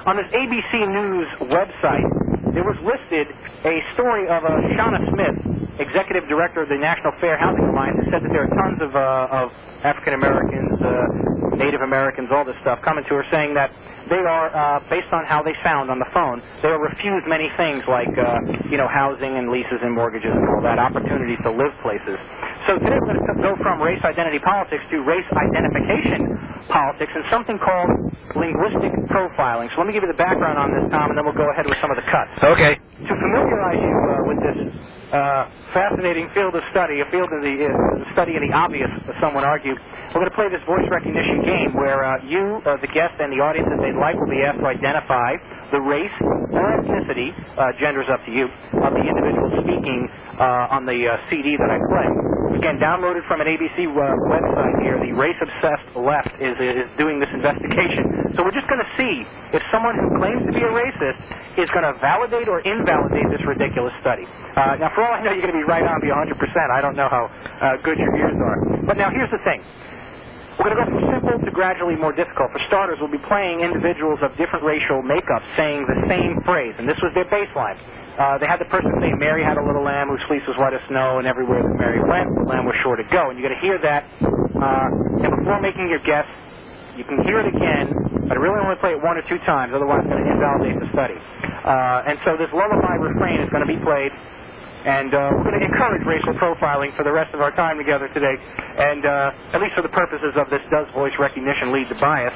On this ABC News website, there was listed a story of Shauna Smith, Executive Director of the National Fair Housing Alliance, who said that there are tons of African Americans, Native Americans, all this stuff, coming to her saying that they are, based on how they sound on the phone, they are refused many things like, housing and leases and mortgages and all that, opportunities to live places. So today we're going to go from race identity politics to race identification politics and something called linguistic profiling. So let me give you the background on this, Tom, and then we'll go ahead with some of the cuts. Okay. To familiarize you with this fascinating field of study, a field of the study of the obvious, as some would argue, we're going to play this voice recognition game where you, the guest, and the audience, if they'd like, will be asked to identify the race or ethnicity, gender's up to you, of the individual speaking on the CD that I play. Again, downloaded from an ABC website here, the Race-Obsessed Left is doing this investigation. So we're just going to see if someone who claims to be a racist is going to validate or invalidate this ridiculous study. Now, for all I know, you're going to be right on, be 100%. I don't know how good your ears are. But now, here's the thing. We're going to go from simple to gradually more difficult. For starters, we'll be playing individuals of different racial makeup saying the same phrase, and this was their baseline. They had the person say, Mary had a little lamb whose fleece was white as snow, and everywhere that Mary went, the lamb was sure to go. And you're going to hear that, and before making your guess, you can hear it again, but I really only play it one or two times, otherwise it's going to invalidate the study. And so this lullaby refrain is going to be played, and we're going to encourage racial profiling for the rest of our time together today, and at least for the purposes of this, does voice recognition lead to bias?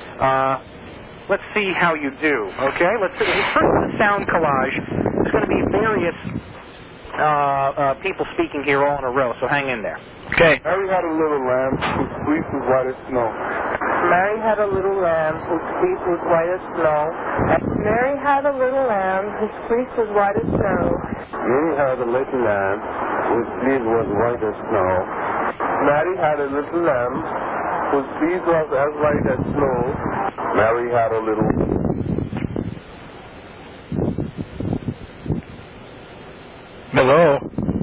Let's see how you do, okay? Let's see. First, the sound collage. There's going to be various people speaking here all in a row, so hang in there. Okay. Mary had a little lamb whose fleece was white as snow. Mary had a little lamb whose fleece was white as snow. Mary had a little lamb whose fleece was white as snow. Mary had a little lamb whose fleece was white as snow. Mary had a little lamb whose fleece was as white as snow. Mary had a little... Hello.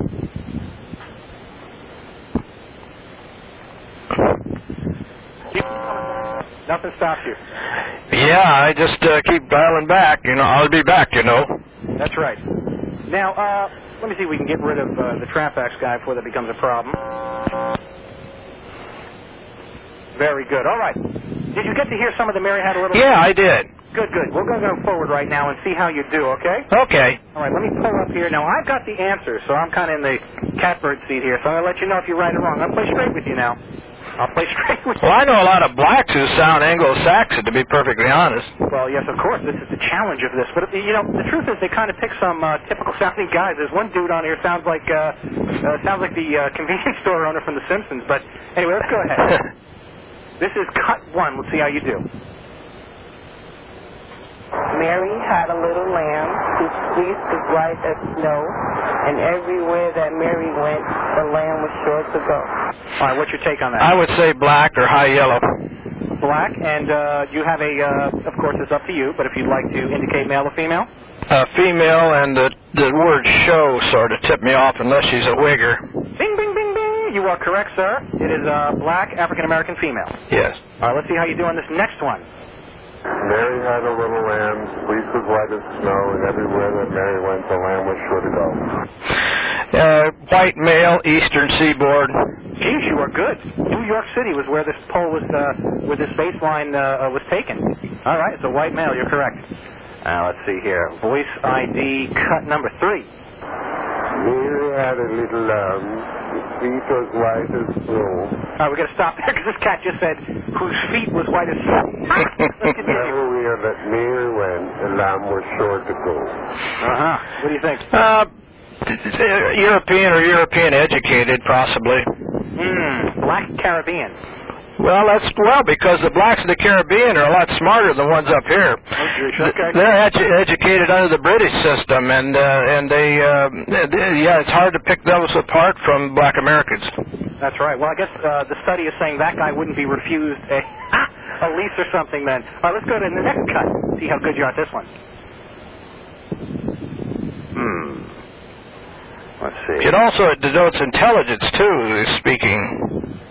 Nothing stops you. Yeah, I just keep dialing back. I'll be back, That's right. Now, let me see if we can get rid of the Trafax guy before that becomes a problem. Very good. All right. Did you get to hear some of the Mary Had a Little... Yeah, I did. Good, good. We're going to go forward right now and see how you do, okay? Okay. All right, let me pull up here. Now, I've got the answers, so I'm kind of in the catbird seat here, so I'm going to let you know if you're right or wrong. I'll play straight with you now. I'll play straight with you. Well, I know a lot of blacks who sound Anglo-Saxon, to be perfectly honest. Well, yes, of course. This is the challenge of this. But, the truth is they kind of pick some typical-sounding guys. There's one dude on here sounds like the convenience store owner from The Simpsons. But, anyway, let's go ahead. This is cut one. Let's see how you do. Mary had a little lamb whose fleece was white as snow, and everywhere that Mary went, the lamb was sure to go. All right, what's your take on that? I would say black or high yellow. Black, and you have of course, it's up to you, but if you'd like to indicate male or female? Female, and the word show sort of tipped me off unless she's a wigger. Bing, bing, bing, bing. You are correct, sir. It is black, African-American female. Yes. All right, let's see how you do on this next one. Mary had a little lamb, fleece was white as snow, and everywhere that Mary went, the lamb was sure to go. White male, Eastern Seaboard. Geez, you are good. New York City was where this poll was, where this baseline was taken. All right, it's a white male. You're correct. Let's see here. Voice ID cut number 3. Mary had a little lamb, whose feet was white as snow. All right, we're going to stop there because this cat just said whose feet was white as snow. Everywhere that Mary went, the lamb was sure to go. Uh-huh. What do you think? European or European educated, possibly. Black Caribbean. Well, because the blacks of the Caribbean are a lot smarter than the ones up here. Okay. They're educated under the British system, and it's hard to pick those apart from black Americans. That's right. Well, I guess the study is saying that guy wouldn't be refused a lease or something then. All right, let's go to the next cut. See how good you are at this one. Let's see. It also denotes intelligence, too, speaking.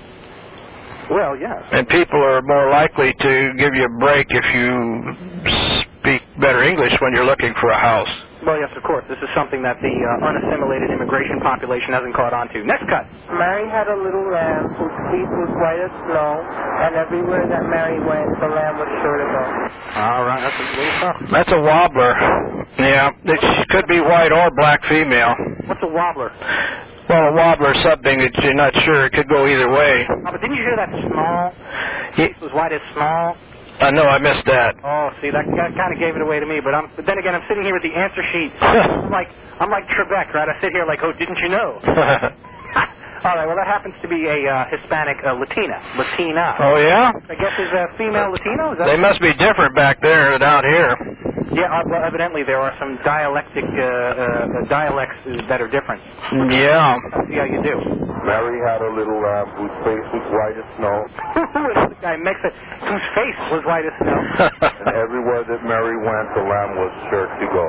Well, yes. And people are more likely to give you a break if you speak better English when you're looking for a house. Well, yes, of course. This is something that the unassimilated immigration population hasn't caught on to. Next cut. Mary had a little lamb whose teeth was white as snow, and everywhere that Mary went, the lamb was sure to go. All right, that's a little tough. That's a wobbler. Yeah, it could be white or black female. What's a wobbler? Well, a wobbler is something that you're not sure. It could go either way. Oh, but didn't you hear that small? Teeth was white as small. No, I missed that. Oh, see, that kind of gave it away to me. But then again, I'm sitting here with the answer sheet. I'm like Trebek, right? I sit here like, oh, didn't you know? All right, well, that happens to be a Hispanic Latina. Oh, yeah? I guess is a female Latino? Is that they must be different back there than out here. Yeah, well, evidently there are some dialects that are different. Yeah. Let's see how you do. Mary had a little lamb whose face was white as snow. This guy makes it, whose face was white as snow. And everywhere that Mary went, the lamb was sure to go.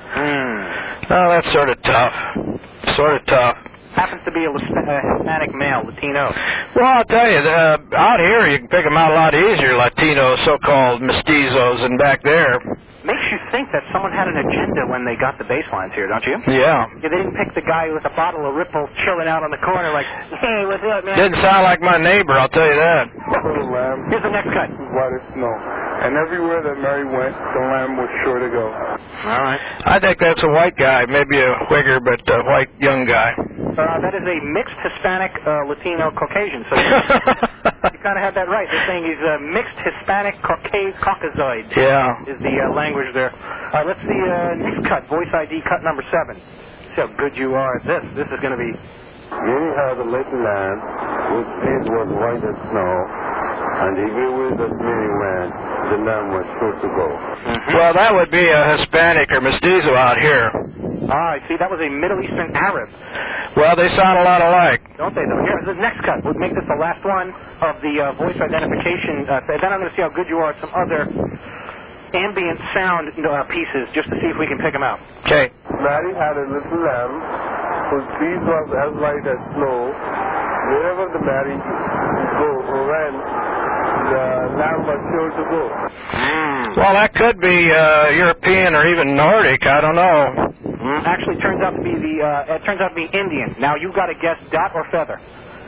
Oh, that's sort of tough. Happens to be a Hispanic male, Latino. Well, I'll tell you, out here you can pick them out a lot easier, Latinos, so-called mestizos, and back there. Makes you think that someone had an agenda when they got the bass lines here, don't you? Yeah. They didn't pick the guy with a bottle of Ripple chilling out on the corner like, hey, what's up, man? Didn't sound like my neighbor, I'll tell you that. Little lamb. Here's the next cut. White as snow. And everywhere that Mary went, the lamb was sure to go. All right. I think that's a white guy, maybe a Whigger, but a white young guy. That is a mixed Hispanic, Latino, Caucasian. So you kind of had that right. They're saying he's a mixed Hispanic Caucasoid. Yeah. Is the language there. All right, let's see next cut, voice ID cut number 7. See how good you are at this. This is going to be... Mary had a little lamb whose face was white as snow, and everywhere that Mary went, the lamb was sure to go. Well, that would be a Hispanic or mestizo out here. All right, see, that was a Middle Eastern Arab. Well, they sound a lot alike. Don't they, though? Here's the next cut. We'll make this the last one of the voice identification. Then I'm going to see how good you are at some other ambient sound pieces, just to see if we can pick them out. Okay. Mary had a little lamb whose face was as white as snow. Wherever the Mary ran, the lamb was sure to go. Well, that could be European or even Nordic. I don't know. Actually, it turns out to be Indian. Now you've got to guess dot or feather.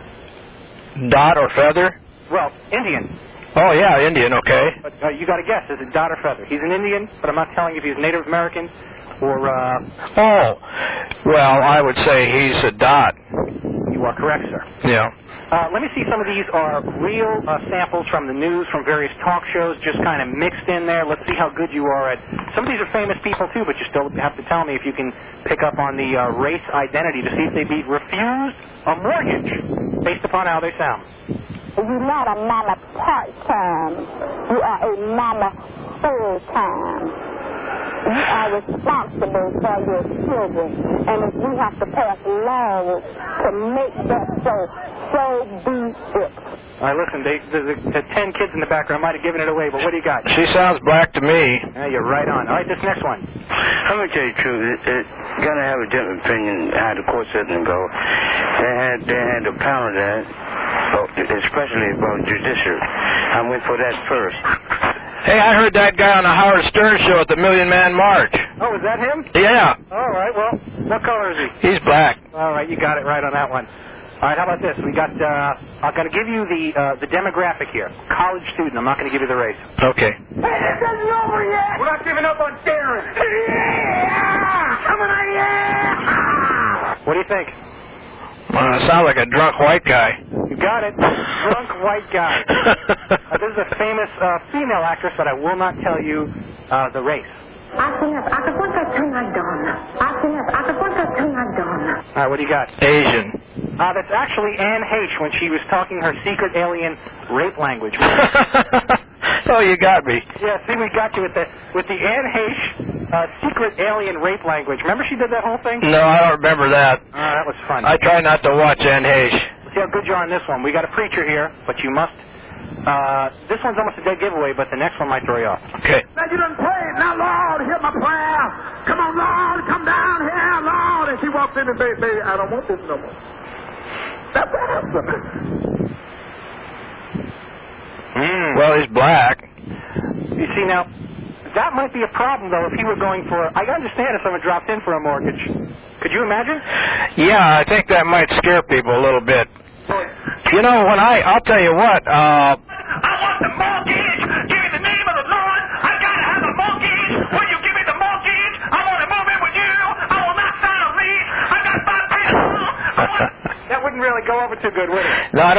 Dot or feather? Well, Indian. Oh yeah, Indian. Okay. But you got to guess. Is it dot or feather? He's an Indian, but I'm not telling you if he's Native American or. Oh, well, I would say he's a dot. You are correct, sir. Yeah. Let me see. Some of these are real samples from the news, from various talk shows, just kind of mixed in there. Let's see how good you are at. Some of these are famous people, too, but you still have to tell me if you can pick up on the race identity to see if they be refused a mortgage based upon how they sound. You're not a mama part-time. You are a mama full-time. You are responsible for your children. And if we have to pass laws to make that so be it. All right, listen, the 10 kids in the background might have given it away, but what do you got? She sounds black to me. Yeah, you're right on. All right, this next one. I'm going to tell you the truth. It's going to have a different opinion how the court system go. They had the power that, especially about judiciary. I went for that first. Hey, I heard that guy on the Howard Stern show at the Million Man March. Oh, is that him? Yeah. All right, well, what color is he? He's black. All right, you got it right on that one. All right, how about this? We got, I'm going to give you the demographic here. College student. I'm not going to give you the race. Okay. Hey, this isn't over yet. We're not giving up on Darren. Yeah! Coming on, yeah! What do you think? Sound like a drunk white guy. You got it. Drunk white guy. This is a famous female actress, but I will not tell you the race. All right, what do you got? Asian. That's actually Anne Heche when she was talking her secret alien rape language. Oh, you got me. Yeah, see, we got you with the Anne Heche secret alien rape language. Remember she did that whole thing? No, I don't remember that. That was fun. I try not to watch Anne Heche. Let's see how good you are on this one. We got a preacher here, but you must. This one's almost a dead giveaway, but the next one might throw you off. Okay. Now you done prayed. Now, Lord, hear my prayer. Come on, Lord, come down here, Lord. And she walked in and said, baby, I don't want this no more. That's the answer. Well, he's black. You see now, That might be a problem, though, if he were going for... I understand if someone dropped in for a mortgage. Could you imagine? Yeah, I think that might scare people a little bit. You know, I'll tell you what, I want the mortgage. Give me the name of the Lord. I gotta have a mortgage. Will you give me the mortgage? I want to move in with you. I will not sign a lease. I got 5 people. That wouldn't really go over too good, would it? No, I don't